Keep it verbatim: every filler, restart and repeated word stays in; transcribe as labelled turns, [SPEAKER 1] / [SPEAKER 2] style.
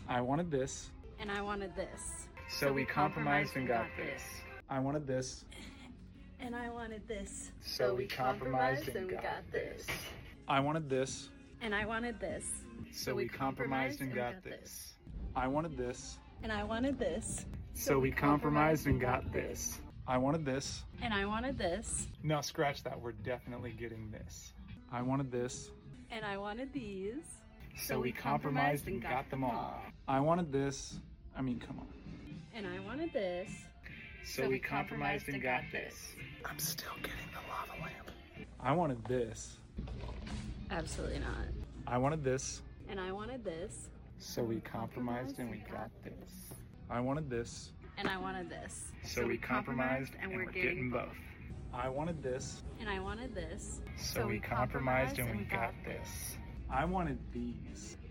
[SPEAKER 1] I wanted this.
[SPEAKER 2] And I wanted this.
[SPEAKER 1] So, so we compromised and got, got this. this. I wanted this.
[SPEAKER 2] And I wanted this.
[SPEAKER 1] So, so we compromised and we got this. I wanted this.
[SPEAKER 2] And I wanted this.
[SPEAKER 1] So, so we compromised and got this. I wanted this.
[SPEAKER 2] And I wanted this.
[SPEAKER 1] So we compromised and got this. I wanted this.
[SPEAKER 2] And I wanted this.
[SPEAKER 1] No, scratch that. We're definitely getting this. I wanted this.
[SPEAKER 2] And I wanted these.
[SPEAKER 1] So we compromised and got them all. I wanted this. I mean, come on.
[SPEAKER 2] And I wanted this.
[SPEAKER 1] So we compromised and got this. I'm still getting the lava lamp. I wanted this.
[SPEAKER 2] Absolutely not.
[SPEAKER 1] I wanted this.
[SPEAKER 2] And I wanted this.
[SPEAKER 1] So we compromised and we got this. I wanted this.
[SPEAKER 2] And I wanted this.
[SPEAKER 1] So we compromised and we're getting both. I wanted this.
[SPEAKER 2] And I wanted this.
[SPEAKER 1] So we compromised and we got this. I wanted these.